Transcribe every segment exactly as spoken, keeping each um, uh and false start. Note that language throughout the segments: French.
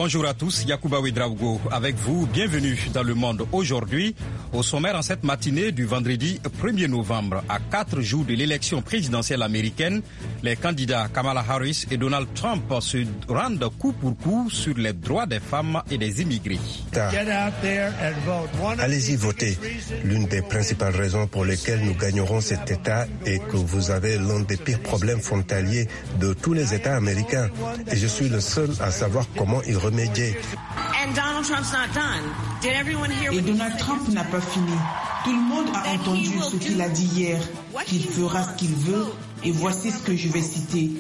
Bonjour à tous, Yacouba Ouedraogo avec vous. Bienvenue dans Le Monde aujourd'hui. Au sommaire en cette matinée du vendredi premier novembre, à quatre jours de l'élection présidentielle américaine, les candidats Kamala Harris et Donald Trump se rendent coup pour coup sur les droits des femmes et des immigrés. Allez-y voter. L'une des principales raisons pour lesquelles nous gagnerons cet État est que vous avez l'un des pires problèmes frontaliers de tous les États américains. Et je suis le seul à savoir comment y remédier. Et Donald Trump n'a pas fini. Tout le monde a entendu ce qu'il a dit hier, qu'il fera ce qu'il veut, et voici ce que je vais citer.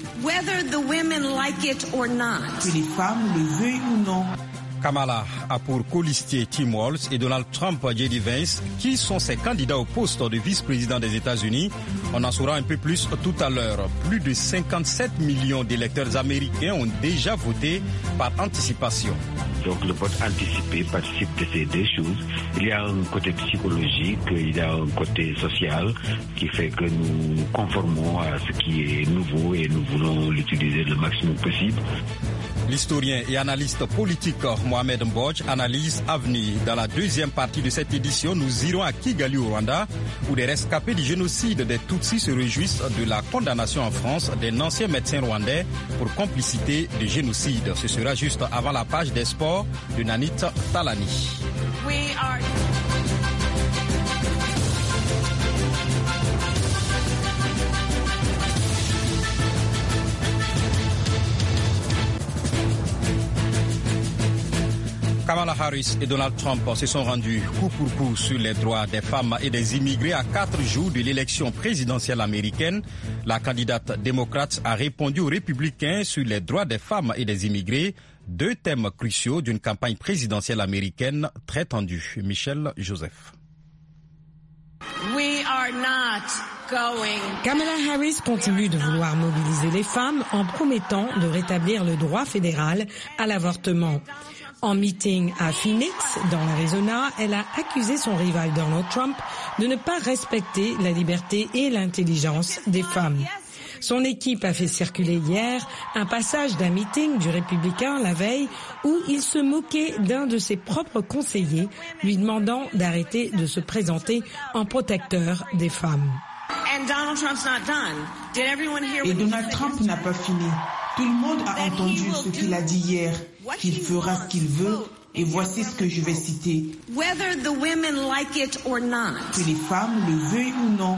Que les femmes le veuillent ou non. Kamala a pour colistier Tim Walz et Donald Trump J D Vance, qui sont ses candidats au poste de vice-président des États-Unis. On en saura un peu plus tout à l'heure. Plus de cinquante-sept millions d'électeurs américains ont déjà voté par anticipation. Donc le vote anticipé participe de ces deux choses. Il y a un côté psychologique, il y a un côté social qui fait que nous nous conformons à ce qui est nouveau et nous voulons l'utiliser le maximum possible. L'historien et analyste politique Mohamed Mbodj analyse avenir. Dans la deuxième partie de cette édition, nous irons à Kigali au Rwanda, où des rescapés du génocide des Tutsis se réjouissent de la condamnation en France d'un ancien médecin rwandais pour complicité de génocide. Ce sera juste avant la page des sports de Nanit Talani. We are... Kamala Harris et Donald Trump se sont rendus coup pour coup sur les droits des femmes et des immigrés à quatre jours de l'élection présidentielle américaine. La candidate démocrate a répondu aux républicains sur les droits des femmes et des immigrés, deux thèmes cruciaux d'une campagne présidentielle américaine très tendue. Michel Joseph. We are not going. Kamala Harris continue de vouloir mobiliser les femmes en promettant de rétablir le droit fédéral à l'avortement. En meeting à Phoenix, dans l'Arizona, elle a accusé son rival Donald Trump de ne pas respecter la liberté et l'intelligence des femmes. Son équipe a fait circuler hier un passage d'un meeting du républicain la veille où il se moquait d'un de ses propres conseillers, lui demandant d'arrêter de se présenter en protecteur des femmes. Et Donald Trump n'a pas fini. Tout le monde a entendu ce qu'il a dit hier, qu'il fera ce qu'il veut, et voici ce que je vais citer. Que les femmes le veuillent ou non.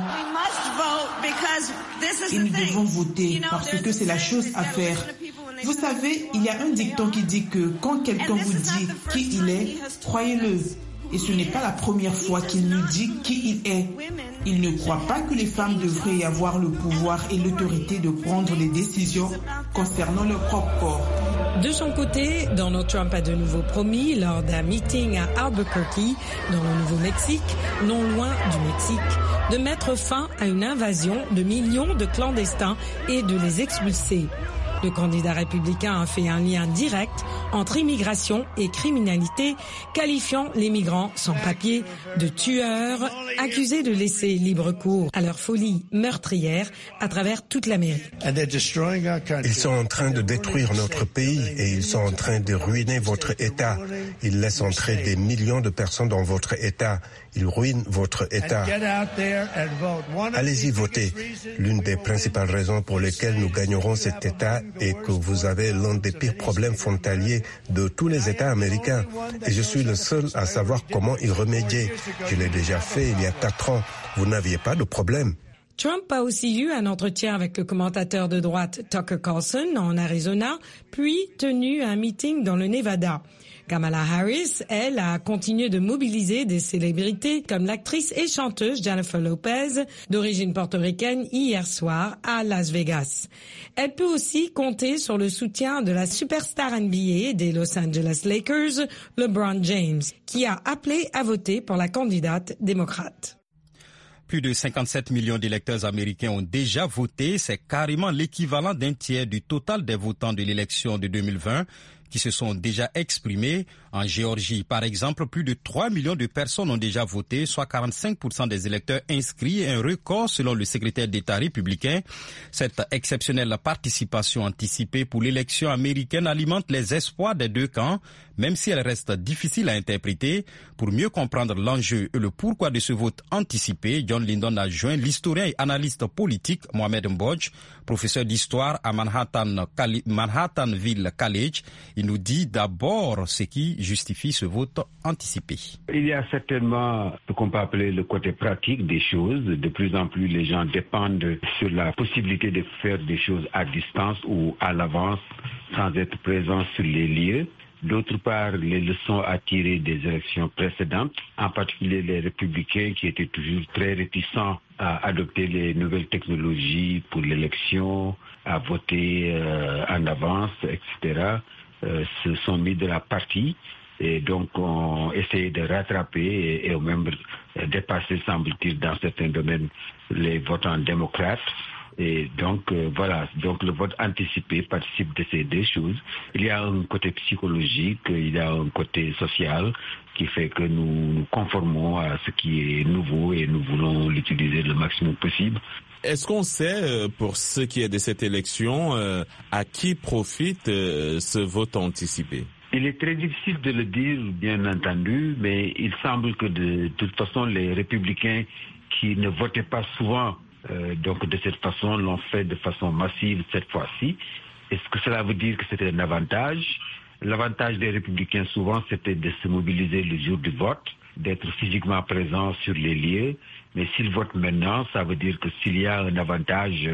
Et nous devons voter parce que c'est la chose à faire. Vous savez, il y a un dicton qui dit que quand quelqu'un vous dit qui il est, croyez-le. Et ce n'est pas la première fois qu'il nous dit qui il est. Il ne croit pas que les femmes devraient y avoir le pouvoir et l'autorité de prendre les décisions concernant leur propre corps. De son côté, Donald Trump a de nouveau promis lors d'un meeting à Albuquerque, dans le Nouveau-Mexique, non loin du Mexique, de mettre fin à une invasion de millions de clandestins et de les expulser. Le candidat républicain a fait un lien direct entre immigration et criminalité, qualifiant les migrants sans papier de tueurs, accusés de laisser libre cours à leur folie meurtrière à travers toute l'Amérique. Ils sont en train de détruire notre pays et ils sont en train de ruiner votre État. Ils laissent entrer des millions de personnes dans votre État. Ils ruinent votre État. Allez-y voter. L'une des principales raisons pour lesquelles nous gagnerons cet État est que vous avez l'un des pires problèmes frontaliers de tous les États américains. Et je suis le seul à savoir comment y remédier. Je l'ai déjà fait il y a quatre ans. Vous n'aviez pas de problème. Trump a aussi eu un entretien avec le commentateur de droite Tucker Carlson en Arizona, puis tenu un meeting dans le Nevada. Kamala Harris, elle, a continué de mobiliser des célébrités comme l'actrice et chanteuse Jennifer Lopez, d'origine portoricaine, hier soir à Las Vegas. Elle peut aussi compter sur le soutien de la superstar N B A des Los Angeles Lakers, LeBron James, qui a appelé à voter pour la candidate démocrate. Plus de cinquante-sept millions d'électeurs américains ont déjà voté. C'est carrément l'équivalent d'un tiers du total des votants de l'élection de deux mille vingt qui se sont déjà exprimés. En Géorgie, par exemple, plus de trois millions de personnes ont déjà voté, soit quarante-cinq pour cent des électeurs inscrits, un record selon le secrétaire d'État républicain. Cette exceptionnelle participation anticipée pour l'élection américaine alimente les espoirs des deux camps, même si elle reste difficile à interpréter. Pour mieux comprendre l'enjeu et le pourquoi de ce vote anticipé, John Lindon a joint l'historien et analyste politique Mohamed Mbodj, professeur d'histoire à Manhattan, Manhattanville College. Il nous dit d'abord ce qui justifie ce vote anticipé. Il y a certainement ce qu'on peut appeler le côté pratique des choses. De plus en plus, les gens dépendent sur la possibilité de faire des choses à distance ou à l'avance sans être présents sur les lieux. D'autre part, les leçons à tirer des élections précédentes, en particulier les républicains qui étaient toujours très réticents à adopter les nouvelles technologies pour l'élection, à voter euh, en avance, et cetera, euh, se sont mis de la partie et donc ont essayé de rattraper et, et ont même dépassé, semble-t-il, dans certains domaines, les votants démocrates. Et donc, euh, voilà, donc le vote anticipé participe de ces deux choses. Il y a un côté psychologique, il y a un côté social qui fait que nous nous conformons à ce qui est nouveau et nous voulons l'utiliser le maximum possible. Est-ce qu'on sait, pour ce qui est de cette élection, à qui profite ce vote anticipé? Il est très difficile de le dire, bien entendu, mais il semble que de, de toute façon, les républicains qui ne votaient pas souvent, Euh, donc de cette façon, l'ont fait de façon massive cette fois-ci. Est-ce que cela veut dire que c'était un avantage? L'avantage des républicains souvent, c'était de se mobiliser le jour du vote, d'être physiquement présent sur les lieux. Mais s'ils votent maintenant, ça veut dire que s'il y a un avantage,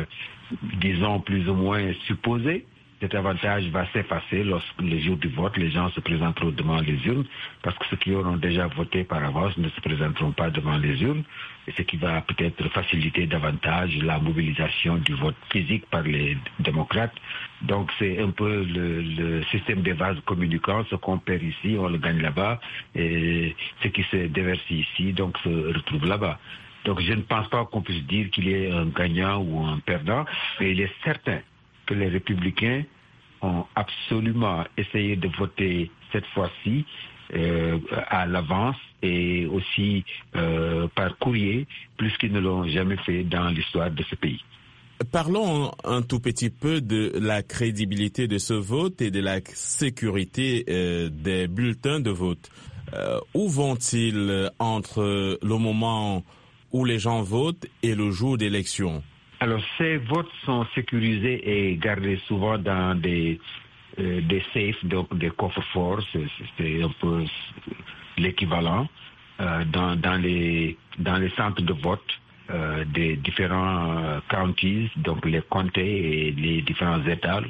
disons plus ou moins supposé, cet avantage va s'effacer lorsque le jour du vote, les gens se présenteront devant les urnes, parce que ceux qui auront déjà voté par avance ne se présenteront pas devant les urnes, et ce qui va peut-être faciliter davantage la mobilisation du vote physique par les démocrates. Donc c'est un peu le, le système des vases communicants, ce qu'on perd ici, on le gagne là-bas, et ce qui se déverse ici, donc se retrouve là-bas. Donc je ne pense pas qu'on puisse dire qu'il y ait un gagnant ou un perdant, mais il est certain que les républicains ont absolument essayé de voter cette fois-ci euh, à l'avance et aussi euh, par courrier, plus qu'ils ne l'ont jamais fait dans l'histoire de ce pays. Parlons un tout petit peu de la crédibilité de ce vote et de la sécurité euh, des bulletins de vote. Euh, où vont-ils entre le moment où les gens votent et le jour d'élection? Alors, ces votes sont sécurisés et gardés souvent dans des, euh, des safes, donc des coffres-forts, c'est, c'est un peu l'équivalent, euh, dans, dans, les, dans les centres de vote euh, des différents euh, counties, donc les comtés et les différents États.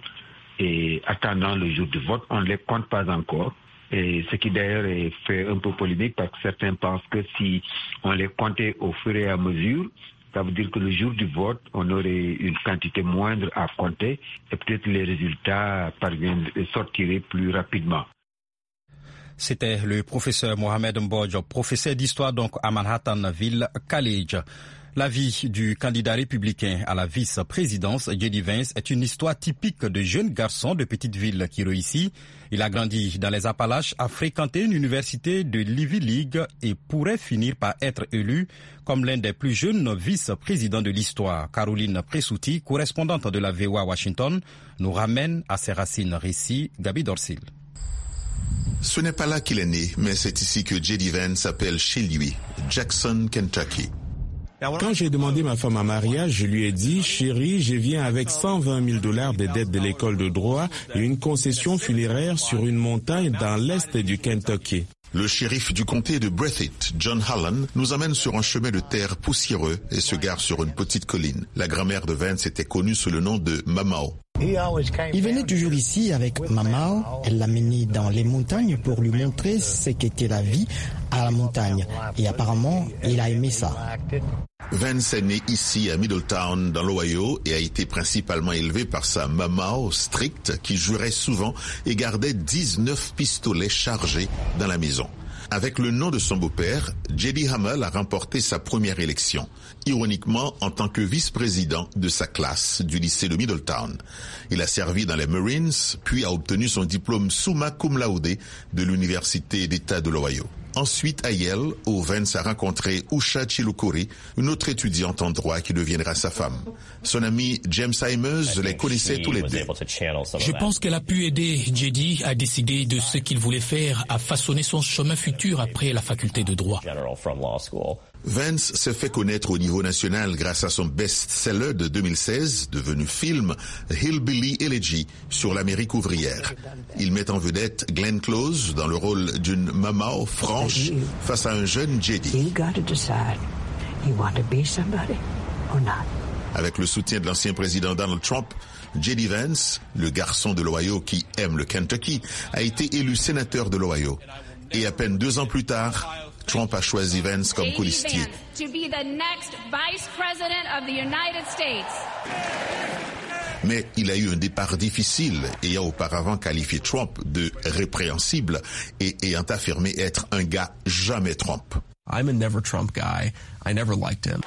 Et attendant le jour du vote, on ne les compte pas encore. Et ce qui d'ailleurs est fait un peu polémique parce que certains pensent que si on les comptait au fur et à mesure, ça veut dire que le jour du vote, on aurait une quantité moindre à compter et peut-être les résultats parviendraient, sortiraient plus rapidement. C'était le professeur Mohamed Mbodj, professeur d'histoire donc à Manhattanville College. La vie du candidat républicain à la vice-présidence, J D Vance, est une histoire typique de jeune garçon de petite ville qui réussit. Il a grandi dans les Appalaches, a fréquenté une université de l'Ivy League et pourrait finir par être élu comme l'un des plus jeunes vice-présidents de l'histoire. Caroline Pressouti, correspondante de la V O A Washington, nous ramène à ses racines. Récit, Gabi Dorsil. Ce n'est pas là qu'il est né, mais c'est ici que J D Vance s'appelle chez lui, Jackson, Kentucky. Quand j'ai demandé ma femme en mariage, je lui ai dit, chérie, je viens avec cent vingt mille dollars de dettes de l'école de droit et une concession funéraire sur une montagne dans l'est du Kentucky. Le shérif du comté de Breathitt, John Hallan, nous amène sur un chemin de terre poussiéreux et se gare sur une petite colline. La grand-mère de Vance était connue sous le nom de Mamao. Il venait toujours ici avec Mamao. Elle l'a mené dans les montagnes pour lui montrer ce qu'était la vie à la montagne. Et apparemment, il a aimé ça. Vance est né ici à Middletown dans l'Ohio et a été principalement élevé par sa Mamao stricte qui jurait souvent et gardait dix-neuf pistolets chargés dans la maison. Avec le nom de son beau-père, J D Hamel a remporté sa première élection, ironiquement en tant que vice-président de sa classe du lycée de Middletown. Il a servi dans les Marines, puis a obtenu son diplôme summa cum laude de l'Université d'État de l'Ohio. Ensuite, à Yale, où Vance a rencontré Usha Chilukuri, une autre étudiante en droit qui deviendra sa femme. Son ami James Hymers les connaissait tous les deux. Je pense qu'elle a pu aider J D à décider de ce qu'il voulait faire, à façonner son chemin futur après la faculté de droit. Vance s'est fait connaître au niveau national grâce à son best-seller de deux mille seize, devenu film, Hillbilly Elegy, sur l'Amérique ouvrière. Il met en vedette Glenn Close dans le rôle d'une maman franche face à un jeune J D. Avec le soutien de l'ancien président Donald Trump, J D Vance, le garçon de l'Ohio qui aime le Kentucky, a été élu sénateur de l'Ohio. Et à peine deux ans plus tard, Trump a choisi Vance comme colistier. Mais il a eu un départ difficile, ayant auparavant qualifié Trump de répréhensible et ayant affirmé être un gars jamais Trump. I'm a never Trump guy. I never liked him.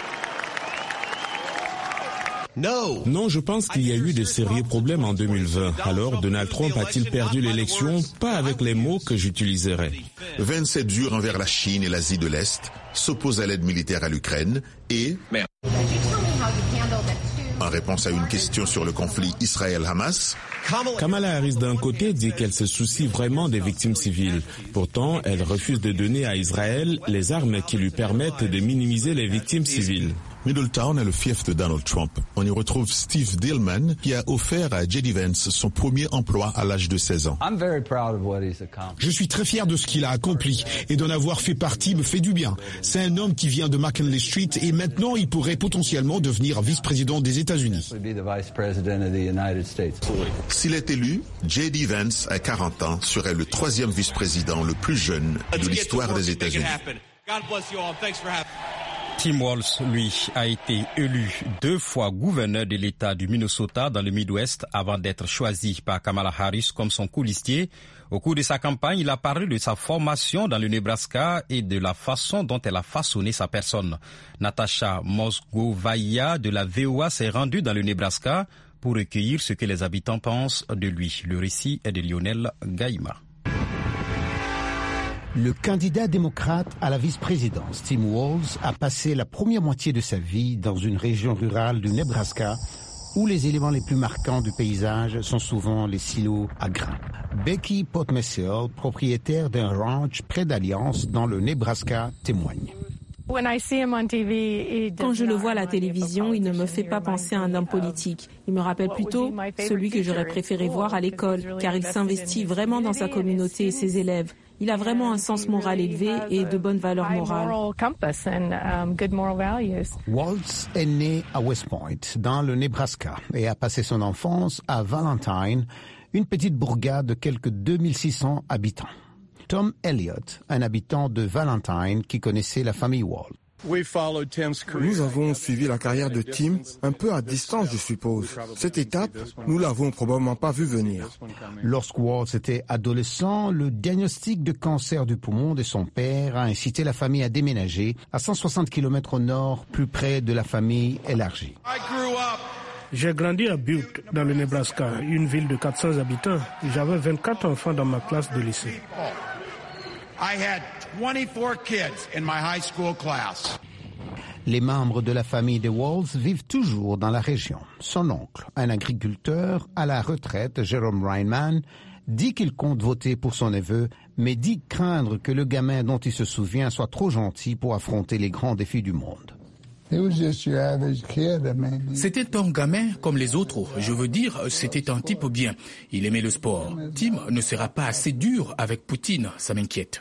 Non, je pense qu'il y a eu de sérieux problèmes en deux mille vingt. Alors, Donald Trump a-t-il perdu l'élection? Pas avec les mots que j'utiliserai. Vance est dur envers la Chine et l'Asie de l'Est, s'oppose à l'aide militaire à l'Ukraine et, en réponse à une question sur le conflit Israël-Hamas, Kamala Harris d'un côté dit qu'elle se soucie vraiment des victimes civiles. Pourtant, elle refuse de donner à Israël les armes qui lui permettent de minimiser les victimes civiles. Middletown est le fief de Donald Trump. On y retrouve Steve Dillman qui a offert à J D Vance son premier emploi à l'âge de seize ans. Je suis très fier de ce qu'il a accompli et d'en avoir fait partie me fait du bien. C'est un homme qui vient de McKinley Street et maintenant il pourrait potentiellement devenir vice-président des États-Unis. S'il est élu, J D Vance, à quarante ans, serait le troisième vice-président le plus jeune de l'histoire des États-Unis. Tim Walz, lui, a été élu deux fois gouverneur de l'État du Minnesota dans le Midwest avant d'être choisi par Kamala Harris comme son colistier. Au cours de sa campagne, il a parlé de sa formation dans le Nebraska et de la façon dont elle a façonné sa personne. Natasha Mosgovaya de la V O A s'est rendue dans le Nebraska pour recueillir ce que les habitants pensent de lui. Le récit est de Lionel Gaïma. Le candidat démocrate à la vice-présidence, Tim Walz, a passé la première moitié de sa vie dans une région rurale du Nebraska où les éléments les plus marquants du paysage sont souvent les silos à grains. Becky Potmessel, propriétaire d'un ranch près d'Alliance dans le Nebraska, témoigne. Quand je le vois à la télévision, il ne me fait pas penser à un homme politique. Il me rappelle plutôt celui que j'aurais préféré voir à l'école, car il s'investit vraiment dans sa communauté et ses élèves. Il a vraiment un sens moral élevé et de bonnes valeurs morales. Walz est né à West Point, dans le Nebraska, et a passé son enfance à Valentine, une petite bourgade de quelques deux mille six cents habitants. Tom Elliott, un habitant de Valentine qui connaissait la famille Walz. Nous avons suivi la carrière de Tim un peu à distance, je suppose. Cette étape, nous l'avons probablement pas vu venir. Lorsque Walz était adolescent, le diagnostic de cancer du poumon de son père a incité la famille à déménager à cent soixante kilomètres au nord, plus près de la famille élargie. J'ai grandi à Butte, dans le Nebraska, une ville de quatre cents habitants. J'avais vingt-quatre enfants dans ma classe de lycée. I had twenty-four kids in my high school class. Les membres de la famille de Walz vivent toujours dans la région. Son oncle, un agriculteur à la retraite, Jerome Reinman, dit qu'il compte voter pour son neveu, mais dit craindre que le gamin dont il se souvient soit trop gentil pour affronter les grands défis du monde. C'était un gamin comme les autres. Je veux dire, c'était un type bien. Il aimait le sport. Tim ne sera pas assez dur avec Poutine, ça m'inquiète.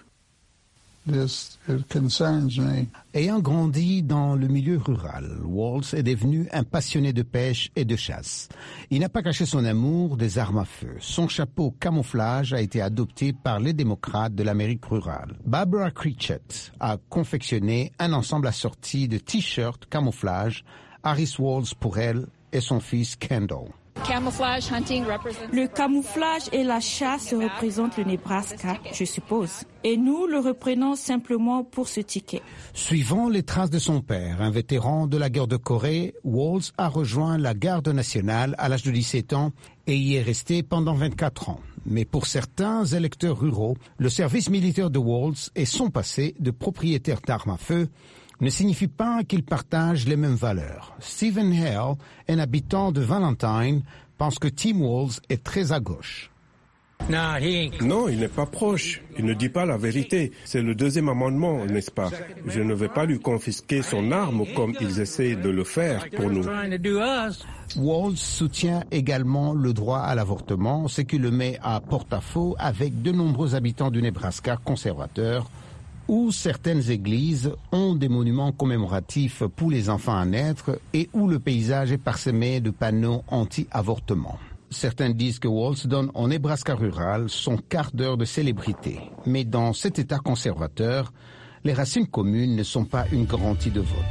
Ayant grandi dans le milieu rural, Walz est devenu un passionné de pêche et de chasse. Il n'a pas caché son amour des armes à feu. Son chapeau camouflage a été adopté par les démocrates de l'Amérique rurale. Barbara Critchett a confectionné un ensemble assorti de t-shirts camouflage, Harris Walz pour elle et son fils Kendall. Le camouflage et la chasse représentent le Nebraska, je suppose. Et nous le reprenons simplement pour ce ticket. Suivant les traces de son père, un vétéran de la guerre de Corée, Walz a rejoint la garde nationale à l'âge de dix-sept ans et y est resté pendant vingt-quatre ans. Mais pour certains électeurs ruraux, le service militaire de Walz et son passé de propriétaire d'armes à feu ne signifie pas qu'ils partagent les mêmes valeurs. Stephen Hale, un habitant de Valentine, pense que Tim Walz est très à gauche. Non, il n'est pas proche. Il ne dit pas la vérité. C'est le deuxième amendement, n'est-ce pas? Je ne vais pas lui confisquer son arme comme ils essaient de le faire pour nous. Walz soutient également le droit à l'avortement, ce qui le met à porte-à-faux avec de nombreux habitants du Nebraska conservateurs, où certaines églises ont des monuments commémoratifs pour les enfants à naître et où le paysage est parsemé de panneaux anti-avortement. Certains disent que Walz donne au Nebraska rural son quart d'heure de célébrité. Mais dans cet État conservateur, les racines communes ne sont pas une garantie de vote.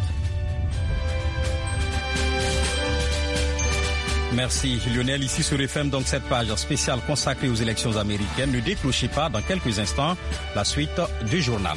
Merci Lionel. Ici sur F M, donc cette page spéciale consacrée aux élections américaines. Ne décrochez pas dans quelques instants la suite du journal.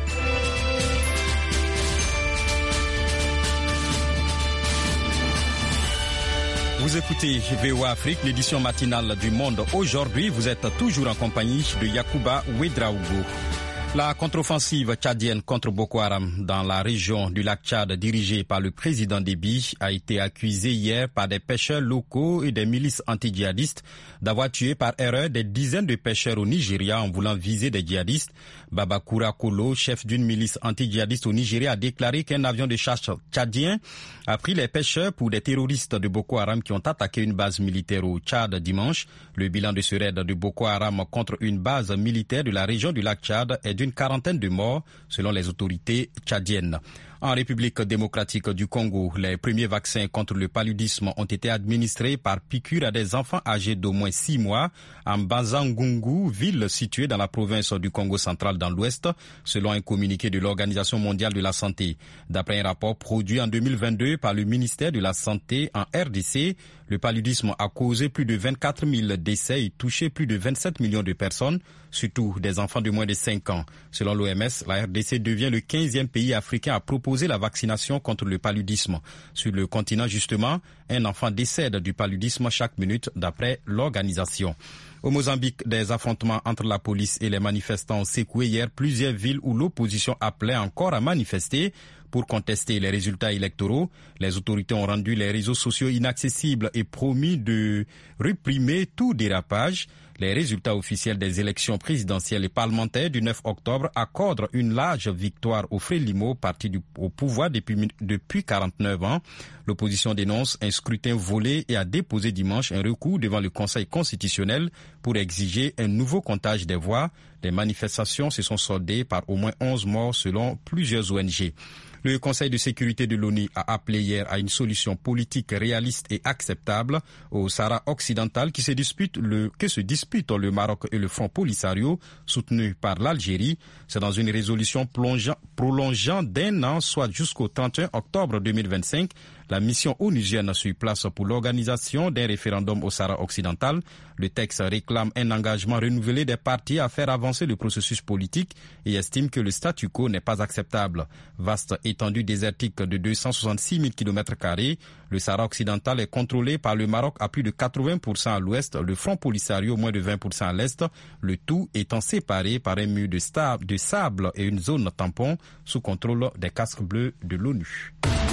Vous écoutez V O A Afrique, l'édition matinale du Monde. Aujourd'hui, vous êtes toujours en compagnie de Yacouba Ouedraogo. La contre-offensive tchadienne contre Boko Haram dans la région du lac Tchad, dirigée par le président Déby, a été accusée hier par des pêcheurs locaux et des milices anti-djihadistes d'avoir tué par erreur des dizaines de pêcheurs au Nigeria en voulant viser des djihadistes. Babakura Kolo, chef d'une milice anti-djihadiste au Nigeria, a déclaré qu'un avion de chasse tchadien a pris les pêcheurs pour des terroristes de Boko Haram qui ont attaqué une base militaire au Tchad dimanche. Le bilan de ce raid de Boko Haram contre une base militaire de la région du lac Tchad est d'une quarantaine de morts selon les autorités tchadiennes. En République démocratique du Congo, les premiers vaccins contre le paludisme ont été administrés par piqûre à des enfants âgés d'au moins six mois en Bazangungu, ville située dans la province du Congo central dans l'ouest, selon un communiqué de l'Organisation mondiale de la santé. D'après un rapport produit en deux mille vingt-deux par le ministère de la Santé en R D C, le paludisme a causé plus de vingt-quatre mille décès et touché plus de vingt-sept millions de personnes, surtout des enfants de moins de cinq ans. Selon l'O M S, la R D C devient le quinzième pays africain à proposer la vaccination contre le paludisme. Sur le continent, justement, un enfant décède du paludisme chaque minute, d'après l'organisation. Au Mozambique, des affrontements entre la police et les manifestants ont secoué hier plusieurs villes où l'opposition appelait encore à manifester pour contester les résultats électoraux. Les autorités ont rendu les réseaux sociaux inaccessibles et promis de réprimer tout dérapage. Les résultats officiels des élections présidentielles et parlementaires du neuf octobre accordent une large victoire au Frélimo, parti du, au pouvoir depuis, depuis quarante-neuf ans. L'opposition dénonce un scrutin volé et a déposé dimanche un recours devant le Conseil constitutionnel pour exiger un nouveau comptage des voix. Les manifestations se sont soldées par au moins onze morts selon plusieurs O N G. Le Conseil de sécurité de l'ONU a appelé hier à une solution politique réaliste et acceptable au Sahara occidental qui se dispute le, que se disputent le Maroc et le Front Polisario soutenu par l'Algérie. C'est dans une résolution plongeant, prolongeant d'un an, soit jusqu'au trente et un octobre deux mille vingt-cinq, la mission onusienne sur place pour l'organisation d'un référendum au Sahara occidental. Le texte réclame un engagement renouvelé des partis à faire avancer le processus politique et estime que le statu quo n'est pas acceptable. Vaste étendue désertique de deux cent soixante-six mille kilomètres carrés, le Sahara occidental est contrôlé par le Maroc à plus de quatre-vingts pour cent à l'ouest, le Front Polisario moins de vingt pour cent à l'est, le tout étant séparé par un mur de, sta- de sable et une zone tampon sous contrôle des casques bleus de l'ONU.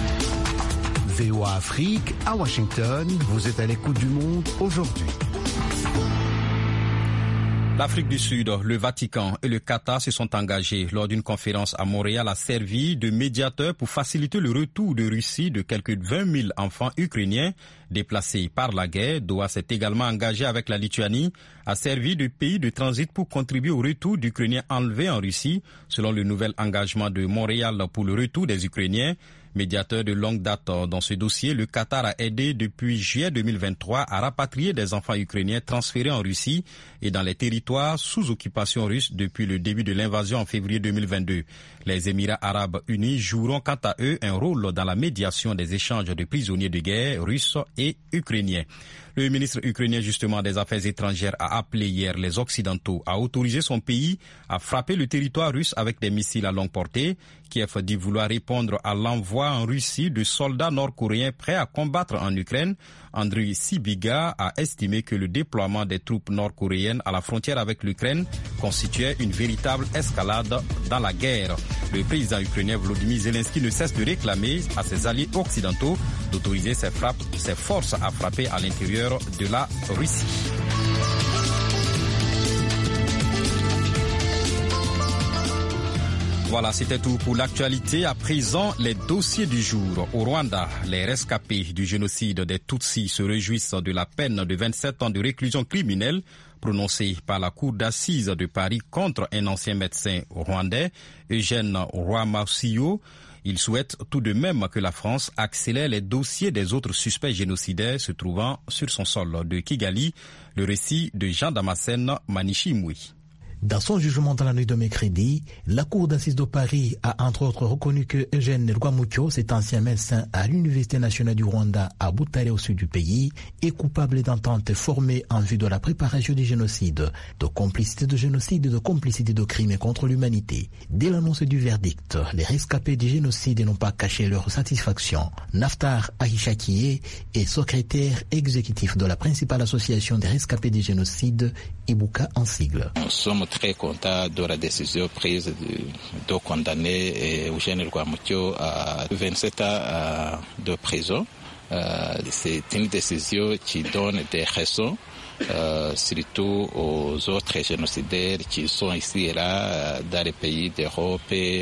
V O A Afrique, à Washington, vous êtes à l'écoute du monde aujourd'hui. L'Afrique du Sud, le Vatican et le Qatar se sont engagés lors d'une conférence à Montréal a servi de médiateur pour faciliter le retour de Russie de quelques vingt mille enfants ukrainiens déplacés par la guerre. Doha s'est également engagé avec la Lituanie à servir de pays de transit pour contribuer au retour d'Ukrainiens enlevés en Russie. Selon le nouvel engagement de Montréal pour le retour des Ukrainiens, Médiateur de longue date dans ce dossier, le Qatar a aidé depuis juillet deux mille vingt-trois à rapatrier des enfants ukrainiens transférés en Russie et dans les territoires sous occupation russe depuis le début de l'invasion en février deux mille vingt-deux. Les Émirats arabes unis joueront quant à eux un rôle dans la médiation des échanges de prisonniers de guerre russes et ukrainiens. Le ministre ukrainien justement des Affaires étrangères a appelé hier les Occidentaux à autoriser son pays à frapper le territoire russe avec des missiles à longue portée. Kiev dit vouloir répondre à l'envoi en Russie de soldats nord-coréens prêts à combattre en Ukraine. Andriy Sybiga a estimé que le déploiement des troupes nord-coréennes à la frontière avec l'Ukraine constituait une véritable escalade dans la guerre. Le président ukrainien Volodymyr Zelensky ne cesse de réclamer à ses alliés occidentaux d'autoriser ses, frappes, ses forces à frapper à l'intérieur de la Russie. Voilà, c'était tout pour l'actualité. À présent, les dossiers du jour. Au Rwanda, les rescapés du génocide des Tutsis se réjouissent de la peine de vingt-sept ans de réclusion criminelle prononcée par la Cour d'assises de Paris contre un ancien médecin rwandais, Eugène Rwamasio. Ils souhaitent tout de même que la France accélère les dossiers des autres suspects génocidaires se trouvant sur son sol. De Kigali, le récit de Jean-Damascène Manichimui. Dans son jugement dans la nuit de mercredi, la Cour d'assises de Paris a entre autres reconnu que Eugène Rwamucyo, cet ancien médecin à l'Université nationale du Rwanda à Butare au sud du pays, est coupable d'ententes formées en vue de la préparation du génocide, de complicité de génocide et de complicité de crimes contre l'humanité. Dès l'annonce du verdict, les rescapés du génocide n'ont pas caché leur satisfaction. Naftar Ahishakiye est secrétaire exécutif de la principale association des rescapés du génocide, Ibuka en sigle. Nous sommes très contents de la décision prise de, de condamner Eugène Rwamucyo à vingt-sept ans de prison. Euh, c'est une décision qui donne des raisons, euh, surtout aux autres génocidaires qui sont ici et là, dans les pays d'Europe,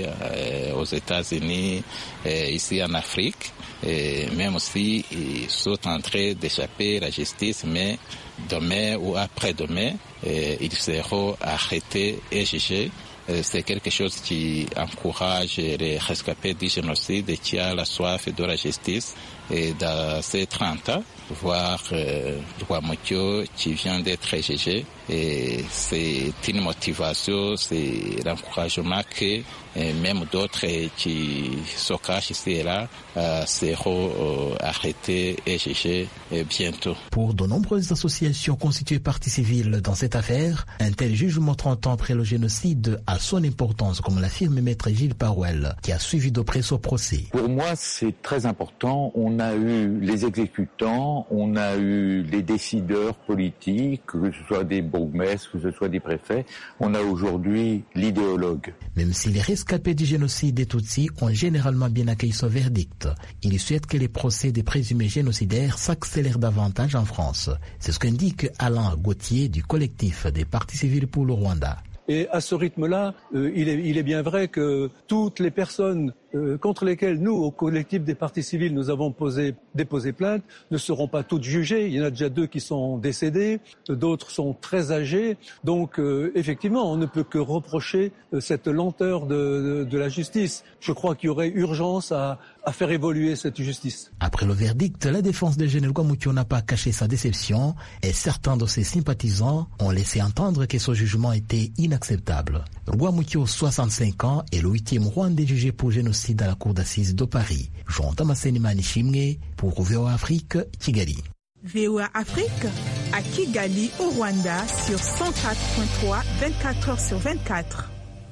euh, aux États-Unis, euh, ici en Afrique. Et même si ils sont en train d'échapper à la justice, mais demain ou après-demain, eh, ils seront arrêtés et jugés. Eh, c'est quelque chose qui encourage les rescapés du génocide et qui a la soif de la justice. Et dans ces trente ans, voir euh, Rwamucyo qui vient d'être jugé, et c'est une motivation, c'est l'encouragement que et même d'autres qui se cachent ici et là euh, seront euh, arrêtés et jugés euh, bientôt. Pour de nombreuses associations constituées partie civile dans cette affaire, un tel jugement trente ans après le génocide a son importance, comme l'affirme maître Gilles Parouel, qui a suivi de près ce procès. Pour moi, c'est très important. On a eu les exécutants, on a eu les décideurs politiques, que ce soit des bourgmestres, que ce soit des préfets. On a aujourd'hui l'idéologue. Même si les rescapés du génocide des Tutsis ont généralement bien accueilli ce verdict, il souhaite que les procès des présumés génocidaires s'accélèrent davantage en France. C'est ce qu'indique Alain Gauthier du collectif des partis civils pour le Rwanda. Et à ce rythme-là, euh, il, est, il est bien vrai que toutes les personnes euh, contre lesquelles nous, au collectif des partis civils, nous avons posé, déposé plainte, ne seront pas toutes jugées. Il y en a déjà deux qui sont décédés, d'autres sont très âgés. Donc, euh, effectivement, on ne peut que reprocher euh, cette lenteur de, de, de la justice. Je crois qu'il y aurait urgence à, à faire évoluer cette justice. Après le verdict, la défense de Eugène Rwamucyo n'a pas caché sa déception et certains de ses sympathisants ont laissé entendre que ce jugement était inacceptable. Rwamucyo, soixante-cinq ans, est le huitième Rwandais jugé pour génocide à la Cour d'assises de Paris. Jean-Damascène Manichimwe pour V O A Afrique, Kigali. V O A Afrique, à Kigali, au Rwanda, sur cent quatre point trois, vingt-quatre heures sur vingt-quatre.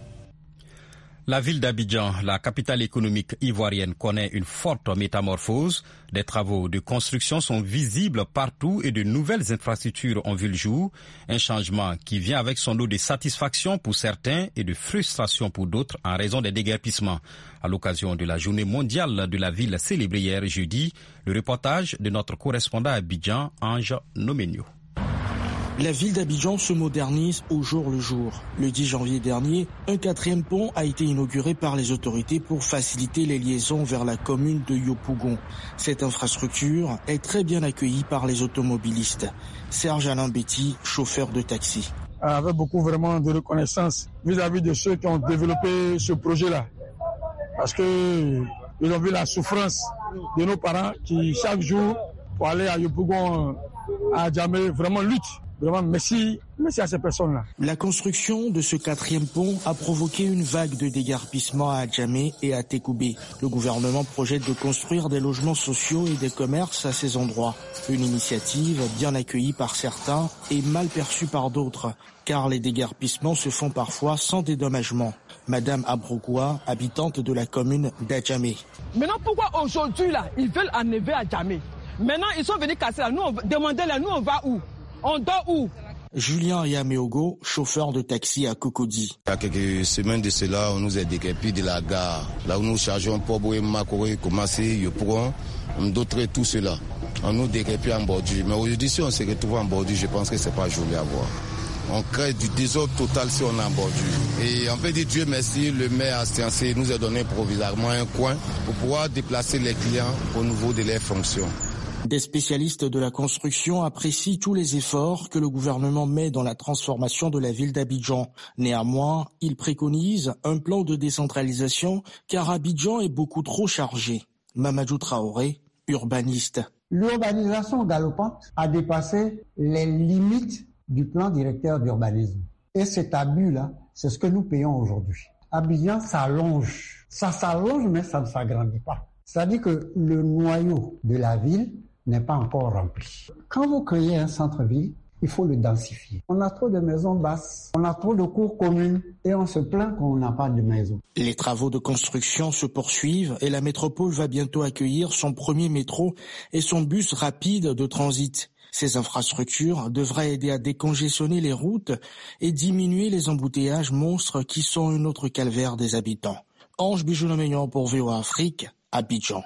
La ville d'Abidjan, la capitale économique ivoirienne, connaît une forte métamorphose. Des travaux de construction sont visibles partout et de nouvelles infrastructures ont vu le jour. Un changement qui vient avec son lot de satisfaction pour certains et de frustration pour d'autres en raison des déguerpissements. À l'occasion de la journée mondiale de la ville célébrée hier jeudi, le reportage de notre correspondant à Abidjan, Ange Nomenio. La ville d'Abidjan se modernise au jour le jour. Le dix janvier dernier, un quatrième pont a été inauguré par les autorités pour faciliter les liaisons vers la commune de Yopougon. Cette infrastructure est très bien accueillie par les automobilistes. Serge Alain Betty, chauffeur de taxi. Avec beaucoup vraiment de reconnaissance vis-à-vis de ceux qui ont développé ce projet-là. Parce que Ils ont vu la souffrance de nos parents qui, chaque jour, pour aller à Yopougon, à Djamé, vraiment luttent. Vraiment, merci, merci à ces personnes-là. La construction de ce quatrième pont a provoqué une vague de déguerpissement à Djamé et à Tekoubé. Le gouvernement projette de construire des logements sociaux et des commerces à ces endroits. Une initiative bien accueillie par certains et mal perçue par d'autres, car les déguerpissements se font parfois sans dédommagement. Madame Abrogoua, habitante de la commune d'Adjamé. Maintenant, pourquoi aujourd'hui, là, ils veulent enlever Adjamé? Maintenant, ils sont venus casser là. Nous, on demandait là, nous, on va où? On dort où? Julien Yameogo, chauffeur de taxi à Cocody. Il y a quelques semaines de cela, on nous a déguerpis de la gare. Là où nous chargeons pour Makoré, commencer, Yopougon, on d'autres tout cela. On nous déguerpit en bordure. Mais aujourd'hui, si on se retrouve en bordure, je pense que c'est pas joli à voir. On crée du désordre total si on est en bordure. Et on peut dire Dieu merci, le maire Astiancé nous a donné provisoirement un coin pour pouvoir déplacer les clients au niveau de leurs fonctions. Des spécialistes de la construction apprécient tous les efforts que le gouvernement met dans la transformation de la ville d'Abidjan. Néanmoins, ils préconisent un plan de décentralisation car Abidjan est beaucoup trop chargé. Mamadou Traoré, urbaniste. L'urbanisation galopante a dépassé les limites du plan directeur d'urbanisme. Et cet abus-là, c'est ce que nous payons aujourd'hui. Abidjan s'allonge. Ça s'allonge, mais ça ne s'agrandit pas. C'est-à-dire que le noyau de la ville n'est pas encore rempli. Quand vous créez un centre-ville, il faut le densifier. On a trop de maisons basses, on a trop de cours communes et on se plaint qu'on n'a pas de maisons. Les travaux de construction se poursuivent et la métropole va bientôt accueillir son premier métro et son bus rapide de transit. Ces infrastructures devraient aider à décongestionner les routes et diminuer les embouteillages monstres qui sont un autre calvaire des habitants. Ange Bijounomignon pour V O A Afrique, Abidjan.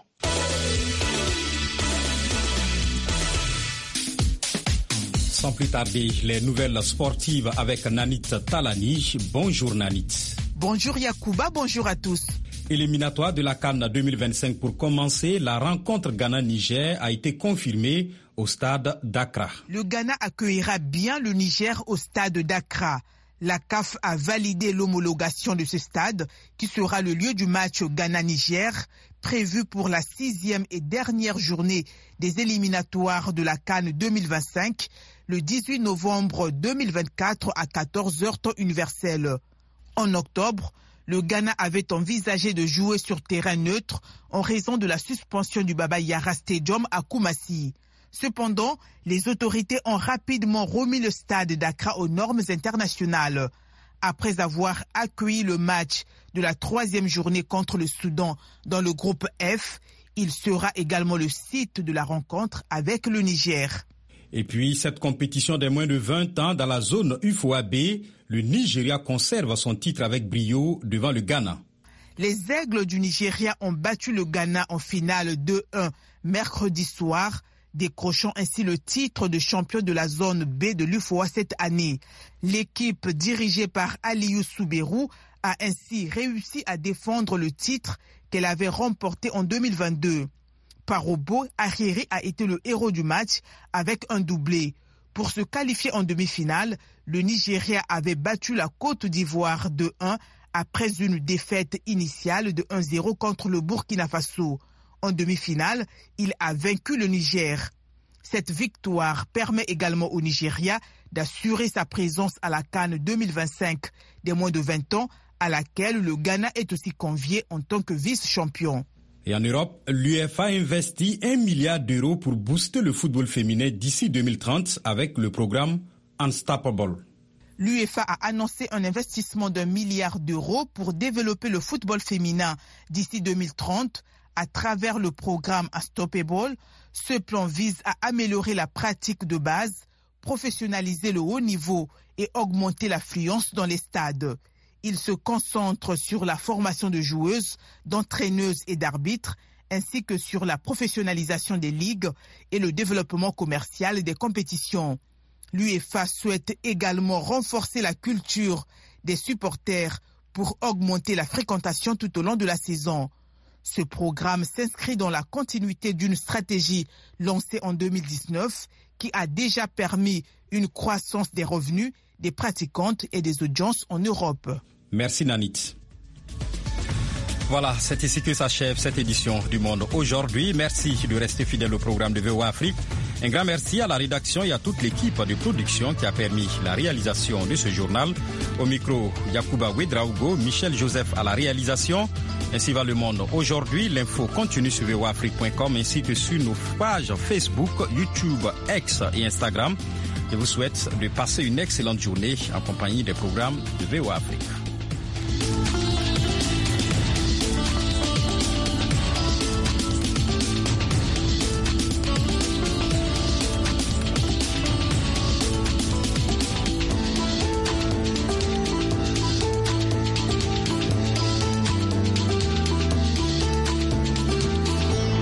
Sans plus tarder, les nouvelles sportives avec Nanit Talani. Bonjour Nanit. Bonjour Yacouba, bonjour à tous. Éliminatoire de la CAN deux mille vingt-cinq pour commencer, la rencontre Ghana-Niger a été confirmée au stade d'Accra. Le Ghana accueillera bien le Niger au stade d'Accra. La C A F a validé l'homologation de ce stade qui sera le lieu du match Ghana-Niger prévu pour la sixième et dernière journée des éliminatoires de la CAN deux mille vingt-cinq le dix-huit novembre deux mille vingt-quatre à quatorze heures temps universel. En octobre, le Ghana avait envisagé de jouer sur terrain neutre en raison de la suspension du Baba Yara Stadium à Koumassi. Cependant, les autorités ont rapidement remis le stade d'Accra aux normes internationales. Après avoir accueilli le match de la troisième journée contre le Soudan dans le groupe F, il sera également le site de la rencontre avec le Niger. Et puis, cette compétition des moins de vingt ans dans la zone U F O A B, le Nigeria conserve son titre avec brio devant le Ghana. Les Aigles du Nigeria ont battu le Ghana en finale deux un mercredi soir, décrochant ainsi le titre de champion de la zone B de l'U F O A cette année. L'équipe dirigée par Aliou Souberou a ainsi réussi à défendre le titre qu'elle avait remporté en deux mille vingt-deux. Parobo Arriéré a été le héros du match avec un doublé. Pour se qualifier en demi-finale, le Nigeria avait battu la Côte d'Ivoire deux un après une défaite initiale de un zéro contre le Burkina Faso. En demi-finale, il a vaincu le Niger. Cette victoire permet également au Nigeria d'assurer sa présence à la CAN deux mille vingt-cinq des moins de vingt ans, à laquelle le Ghana est aussi convié en tant que vice-champion. Et en Europe, l'UEFA investit un milliard d'euros pour booster le football féminin d'ici deux mille trente avec le programme Unstoppable. L'UEFA a annoncé un investissement d'un milliard d'euros pour développer le football féminin d'ici deux mille trente à travers le programme Unstoppable. Ce plan vise à améliorer la pratique de base, professionnaliser le haut niveau et augmenter l'affluence dans les stades. Il se concentre sur la formation de joueuses, d'entraîneuses et d'arbitres, ainsi que sur la professionnalisation des ligues et le développement commercial des compétitions. L'UEFA souhaite également renforcer la culture des supporters pour augmenter la fréquentation tout au long de la saison. Ce programme s'inscrit dans la continuité d'une stratégie lancée en deux mille dix-neuf qui a déjà permis une croissance des revenus, des pratiquantes et des audiences en Europe. Merci Nanit. Voilà, c'est ici que s'achève cette édition du Monde aujourd'hui. Merci de rester fidèle au programme de V O A Afrique. Un grand merci à la rédaction et à toute l'équipe de production qui a permis la réalisation de ce journal. Au micro, Yacouba Ouedraogo, Michel Joseph à la réalisation. Ainsi va le monde aujourd'hui. L'info continue sur v o a afrique point com ainsi que sur nos pages Facebook, YouTube, X et Instagram. Je vous souhaite de passer une excellente journée en compagnie des programmes de V O A Afrique.